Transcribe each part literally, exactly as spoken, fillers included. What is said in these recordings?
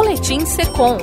Boletim Secom.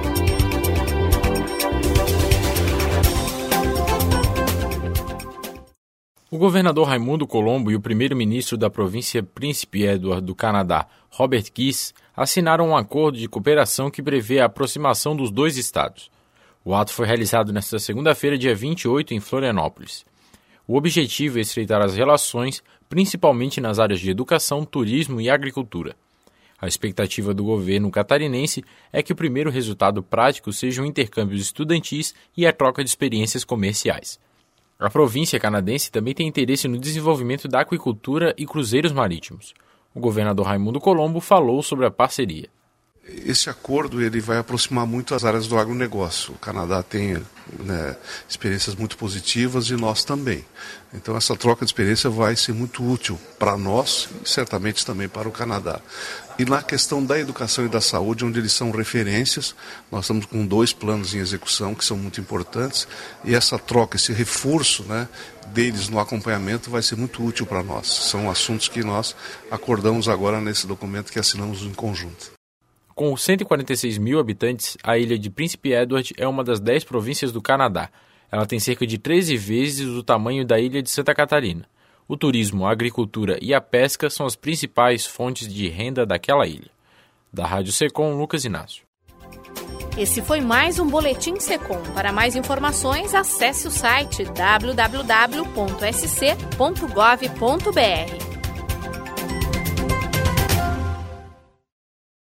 O governador Raimundo Colombo e o primeiro-ministro da província Príncipe Edward do Canadá, Robert Kiss, assinaram um acordo de cooperação que prevê a aproximação dos dois estados. O ato foi realizado nesta segunda-feira, dia vinte e oito, em Florianópolis. O objetivo é estreitar as relações, principalmente nas áreas de educação, turismo e agricultura. A expectativa do governo catarinense é que o primeiro resultado prático sejam intercâmbios estudantis e a troca de experiências comerciais. A província canadense também tem interesse no desenvolvimento da aquicultura e cruzeiros marítimos. O governador Raimundo Colombo falou sobre a parceria. Esse acordo ele vai aproximar muito as áreas do agronegócio. O Canadá tem né, experiências muito positivas e nós também. Então essa troca de experiência vai ser muito útil para nós e certamente também para o Canadá. E na questão da educação e da saúde, onde eles são referências, nós estamos com dois planos em execução que são muito importantes e essa troca, esse reforço né, deles no acompanhamento vai ser muito útil para nós. São assuntos que nós acordamos agora nesse documento que assinamos em conjunto. Com cento e quarenta e seis mil habitantes, a ilha de Príncipe Edward é uma das dez províncias do Canadá. Ela tem cerca de treze vezes o tamanho da ilha de Santa Catarina. O turismo, a agricultura e a pesca são as principais fontes de renda daquela ilha. Da Rádio Secom, Lucas Inácio. Esse foi mais um Boletim Secom. Para mais informações, acesse o site w w w ponto s c ponto gov ponto b r.